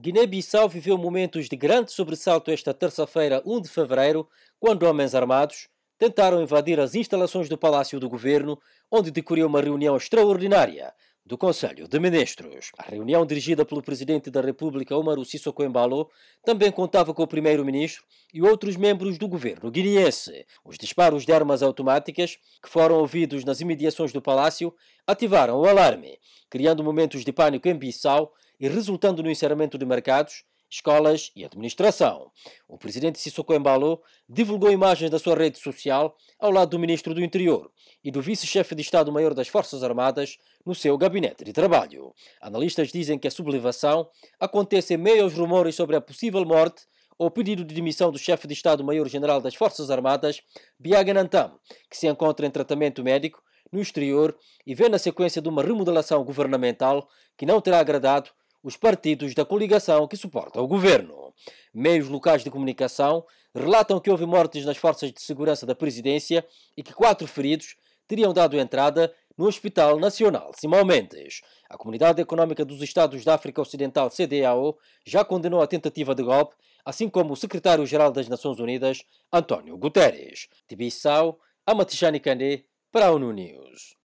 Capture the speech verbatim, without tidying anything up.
Guiné-Bissau viveu momentos de grande sobressalto esta terça-feira, um de fevereiro, quando homens armados tentaram invadir as instalações do Palácio do Governo, onde decorreu uma reunião extraordinária do Conselho de Ministros. A reunião, dirigida pelo Presidente da República, Umaru Sissoko Embalo, também contava com o Primeiro-Ministro e outros membros do governo guineense. Os disparos de armas automáticas, que foram ouvidos nas imediações do Palácio, ativaram o alarme, criando momentos de pânico em Bissau e resultando no encerramento de mercados, escolas e administração. O presidente Sissoko Embalo divulgou imagens da sua rede social ao lado do ministro do Interior e do vice-chefe de Estado-Maior das Forças Armadas no seu gabinete de trabalho. Analistas dizem que a sublevação acontece em meio aos rumores sobre a possível morte ou pedido de demissão do chefe de Estado-Maior-General das Forças Armadas, Biaga Nantam, que se encontra em tratamento médico no exterior e vê na sequência de uma remodelação governamental que não terá agradado os partidos da coligação que suporta o governo. Meios locais de comunicação relatam que houve mortes nas forças de segurança da presidência e que quatro feridos teriam dado entrada no Hospital Nacional Simão Mendes. A Comunidade Económica dos Estados da África Ocidental, C D A O, já condenou a tentativa de golpe, assim como o secretário-geral das Nações Unidas, António Guterres. De Bissau, Amatijani Kandé, para a ONU News.